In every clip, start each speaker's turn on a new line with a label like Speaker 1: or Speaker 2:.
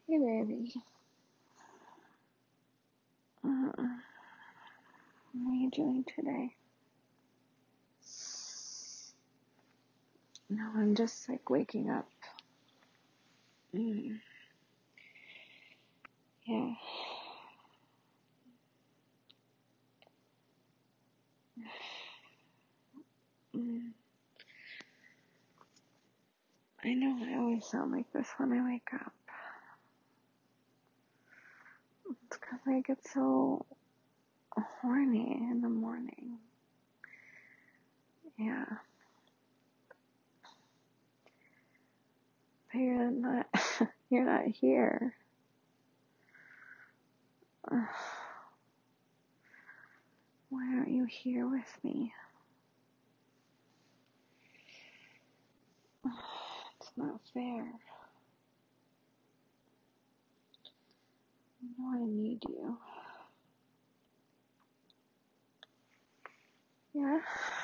Speaker 1: Hey, baby. What are you doing today? No, I'm just like waking up. Mm. Yeah. Mm. I know I always sound like this when I wake up. It's because I get so horny in the morning. Yeah. But you're not here. Why aren't you here with me? It's not fair. You know I need you. Yeah.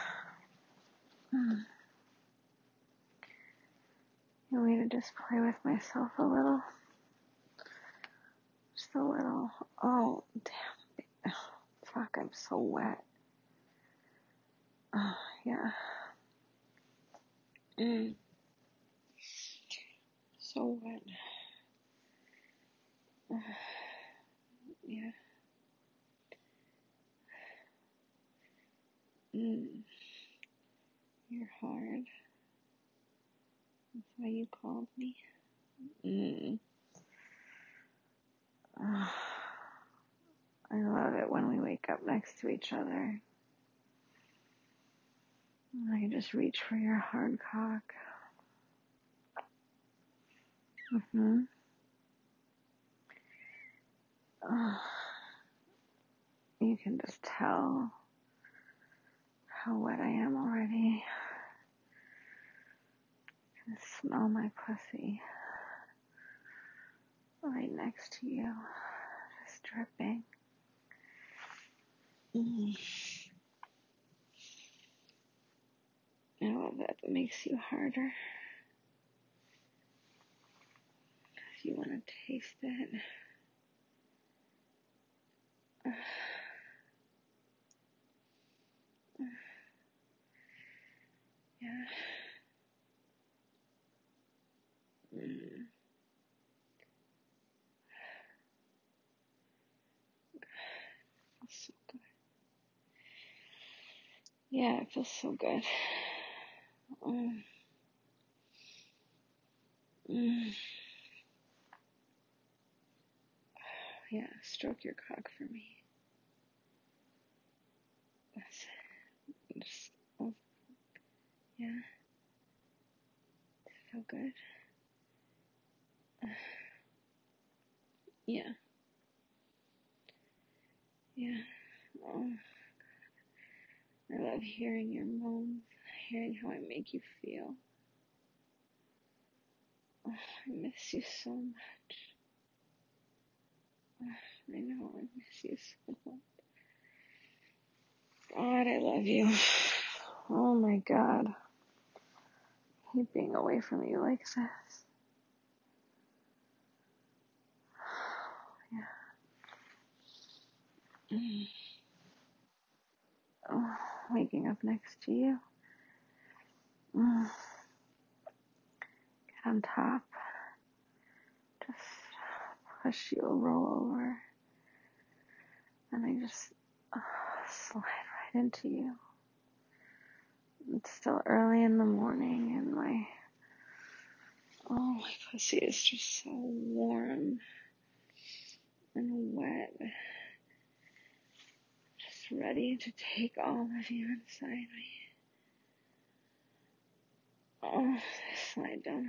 Speaker 1: You want me to just play with myself a little? Just a little. Oh, damn. Fuck, I'm so wet. Oh, yeah. So wet. Yeah. You're hard. That's why you called me. I love it when we wake up next to each other. And I just reach for your hard cock. You can just tell how wet I am already. You can smell my pussy right next to you, just dripping. I love that. It makes you harder. If you want to taste it. Yeah. Feels so good. Yeah, it feels so good. Yeah, stroke your cock for me. That's just, yeah. Does it feel good? Yeah. Yeah. Oh, I love hearing your moans, hearing how I make you feel. Oh, I miss you so much. I know, I miss you so much. God, I love you. Oh my God. I hate being away from you like this. Yeah. Oh, waking up next to you. Get on top. Just push you, roll over. And I just slide right into you. It's still early in the morning and my pussy is just so warm and wet. Just ready to take all of you inside me. Oh, slide down on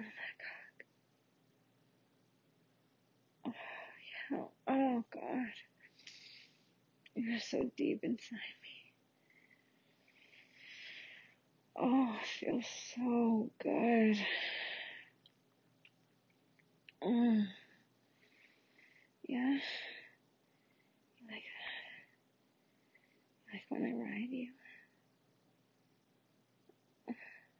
Speaker 1: that cock. Oh, yeah. Oh, God. You're so deep inside me. Oh, it feels so good. Yeah. You like that? You like when I ride you?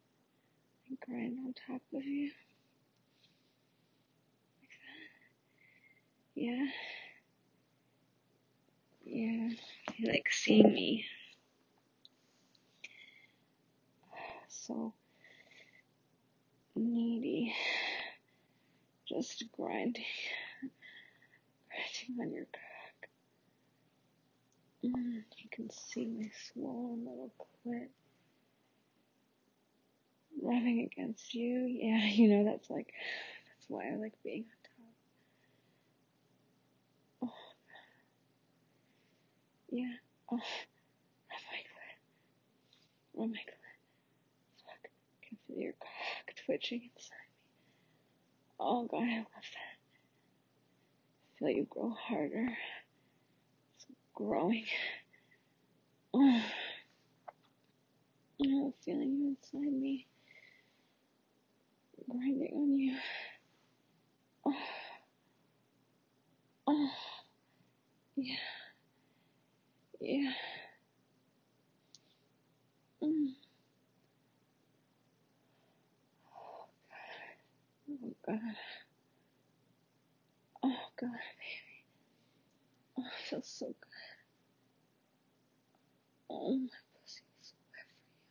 Speaker 1: I grind on top of you. Like that. Yeah. Yeah. You like seeing me. So needy. Just grinding on your crack. You can see my swollen little clit rubbing against you. Yeah, that's why I like being on top. Oh, yeah. Oh, rub my clit. Fuck. I can feel your cock twitching inside me. Oh god, I love that. I feel you grow harder. It's growing. Oh, I love feeling you inside me. Grinding on you. Oh, oh, yeah, yeah. Mm. Oh god. Oh god, baby. Oh, it feels so good. Oh, my pussy is so wet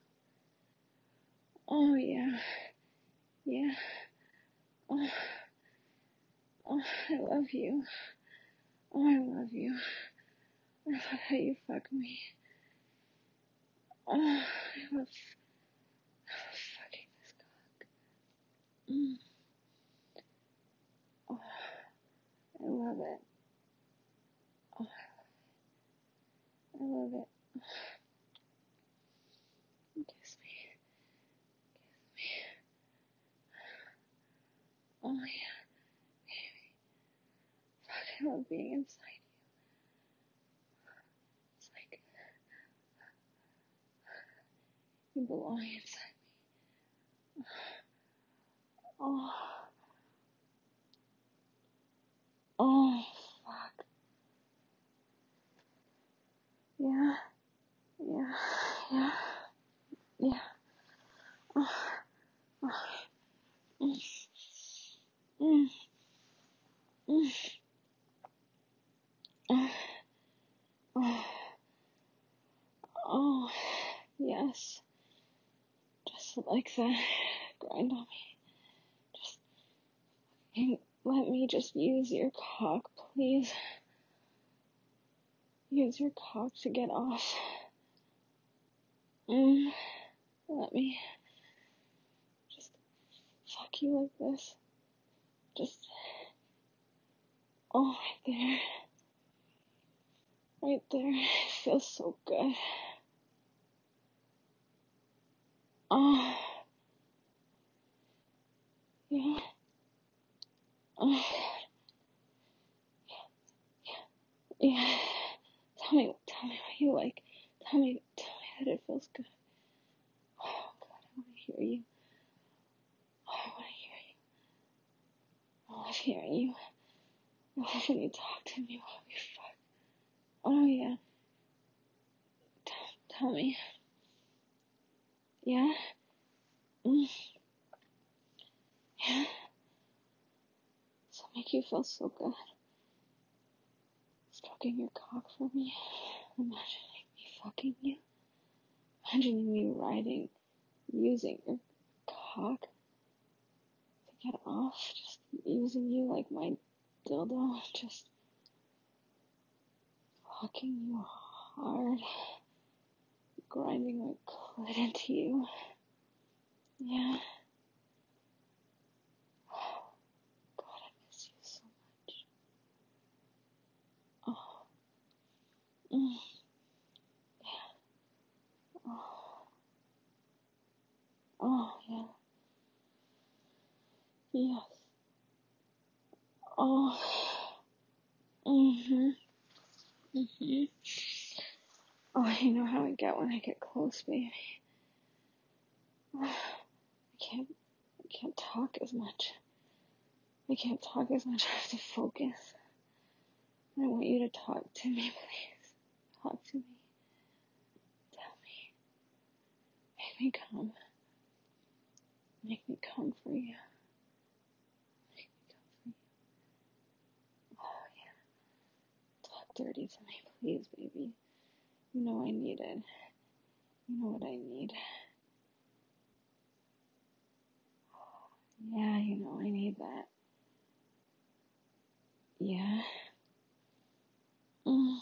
Speaker 1: for you. Oh yeah, yeah. Oh, oh, I love you. Oh, I love you. I love how you fuck me. Oh, I love fucking this cock. Mm. Oh, I love it. Oh, I love it. Kiss me. Oh yeah, fuck, I love being inside you. It's like you belong inside me. Oh, oh, fuck. Yeah, yeah, yeah, yeah. Oh, oh, mm, mm, mm, oh, oh, oh, yes. Just like that. Grind on me. Just let me just use your cock, please. Use your cock to get off. Let me just fuck you like this. Just, oh, right there. Right there. It feels so good. Oh, yeah. Oh, yeah. Tell me what you like. Tell me that it feels good. Oh, God, I want to hear you. Oh, I want to hear you. I love hearing you. I love when you talk to me while we fuck. Oh, yeah. Tell me. Yeah? Yeah? So make you feel so good. Stroking your cock for me. Imagining me fucking you. Imagining me riding, using your cock to get off. Just using you like my dildo. Just fucking you hard. Grinding my clit into you. Yeah. God, I miss you so much. Oh. Yeah. Oh. Oh, yeah. Yes. Oh. Mhm. Mhm. Oh, you know how I get when I get close, baby. I can't talk as much. I can't talk as much. I have to focus. I want you to talk to me, please. Talk to me. Tell me. Make me come. Make me come for you. Make me come for you. Oh, yeah. dirty to me, please, baby. You know I need it. You know what I need. Yeah, you know I need that. Yeah. Mm.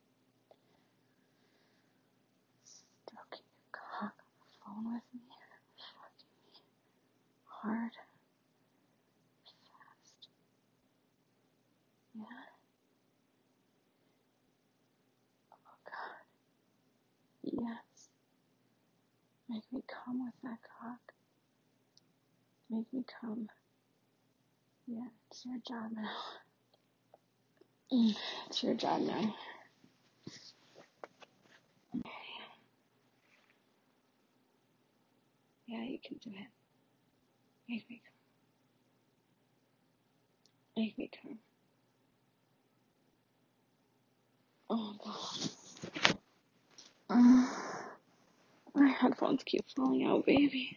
Speaker 1: Stroking your cock on the phone with me. Fucking me hard. Fast. Yeah. Oh God. Yes. Make me come with that cock. Make me come. Yeah, it's your job now. It's your job now. Yeah, you can do it. Make me come. Make me come. Oh God. My headphones keep falling out, baby.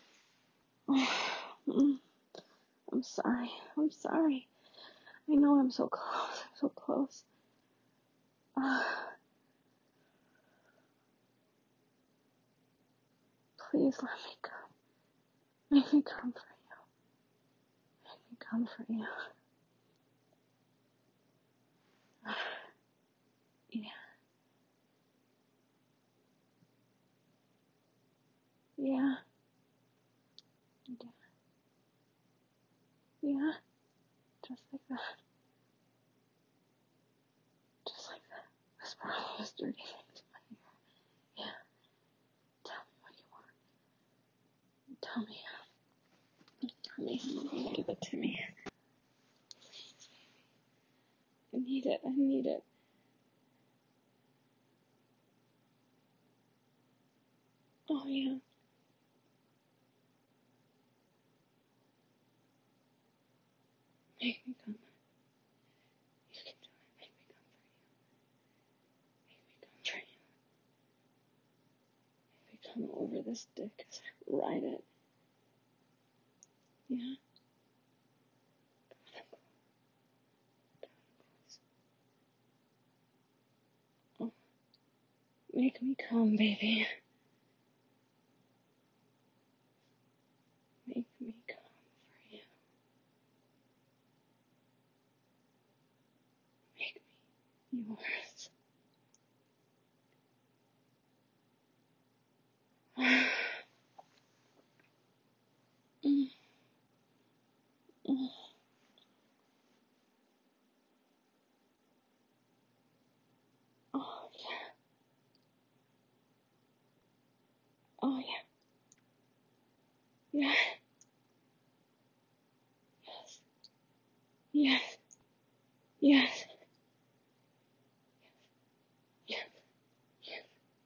Speaker 1: Oh, I'm sorry. I'm sorry. I know I'm so close. I'm so close. Please let me come. Make me come for you. Make me come for you. Yeah. Yeah. Yeah. Yeah. Just like that. Just like that. Whisper all those dirty things in my ear. Yeah. Tell me what you want. Tell me. Give it to me. I need it. I need it. Oh, yeah. Make me come. You can do it. Make me come for you. Make me come for you. Make me come over this dick as I ride it. Yeah. Oh, make me come, baby. Make me come for you. Make me yours. Mm, mm. Oh, yeah. Oh, yeah. Yeah. Yes. Yes. Yes. Yes.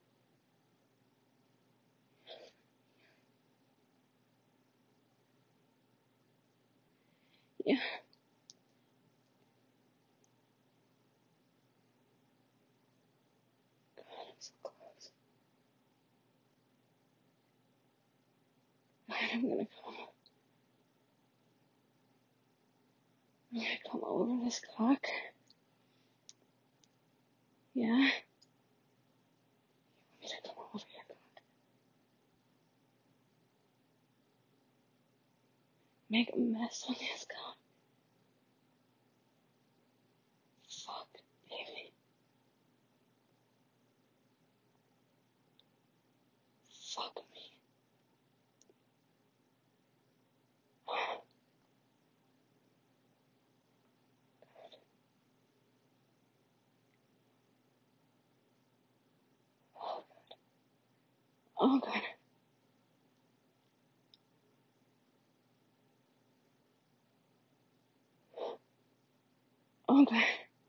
Speaker 1: Yeah. God, I'm so close. I'm gonna come. I'm gonna come over this cock. Yeah. You want me to come over your cock? Make a mess on this cock. Fuck, baby. Fuck me. Oh, God. Oh, God.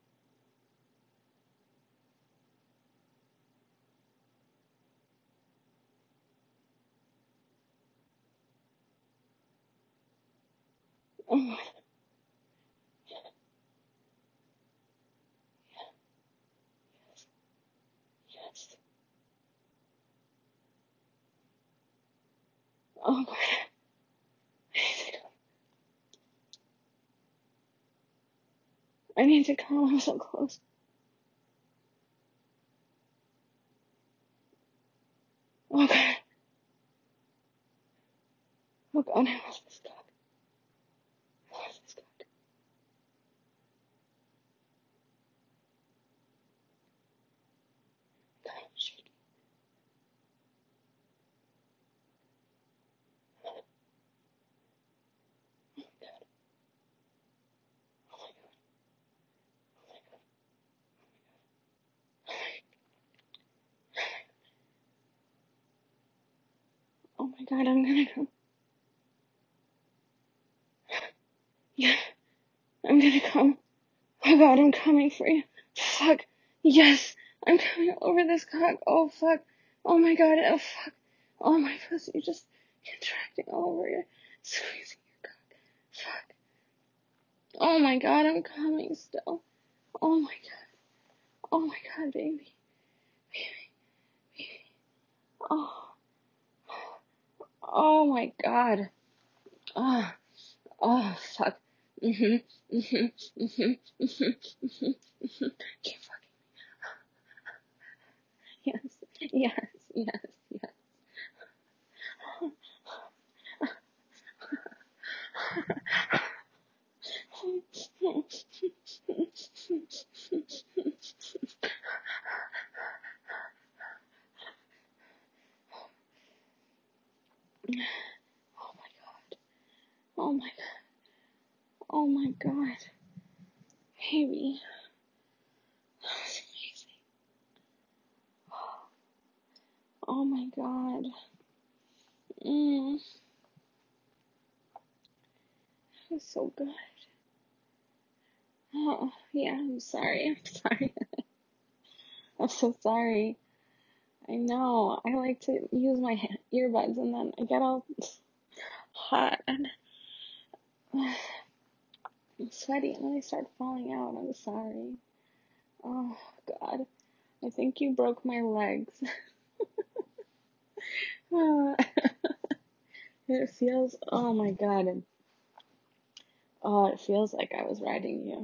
Speaker 1: Oh, God. Yes. Oh, God. I need to come. I'm so close. and I love this cock. I love this cock. God, I'm shaking. Oh my God. Oh my God. Oh my God. I'm gonna come. Yeah, I'm gonna come. Oh God, I'm coming for you. Fuck. Yes, I'm coming over this cock. Oh fuck. Oh my God. Oh fuck. Oh my pussy just contracting all over you. Squeezing your cock. Fuck. Oh my God, I'm coming still. Oh my God. Oh my God, baby. Baby. Baby. Oh. Oh my God. Oh. Oh fuck. Mhm. Mhm. Mhm. Mhm. Mhm. Mhm. Keep fucking. Yes. Yes. Yes. Yes. Oh my God. Oh my God. Oh my God. Baby. That's amazing. Oh my God. It was so good. Oh, yeah, I'm sorry. I'm sorry. I'm so sorry. I know. I like to use my earbuds and then I get all hot and I'm sweaty and then I start falling out. I'm sorry. Oh, God. I think you broke my legs. It feels, oh my God. Oh, it feels like I was riding you.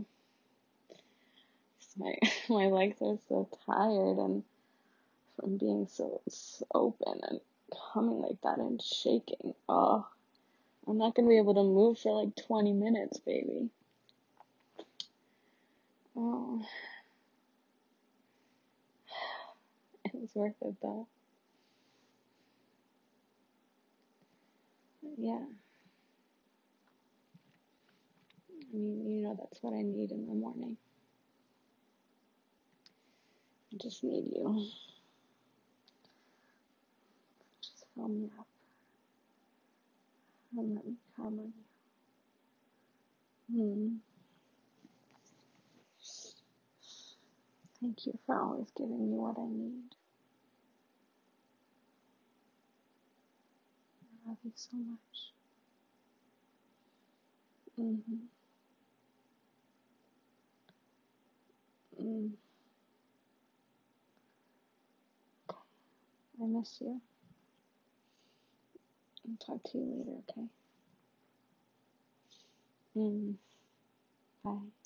Speaker 1: My, my legs are so tired and from being so open and coming like that and shaking. Oh, I'm not gonna be able to move for like 20 minutes, baby. Oh, it was worth it though. Yeah. I mean, that's what I need in the morning. I just need you. Just fill me up and let me come on you. Thank you for always giving me what I need. I love you so much. Mm-hmm. Mm. I miss you. I'll talk to you later, okay? Bye.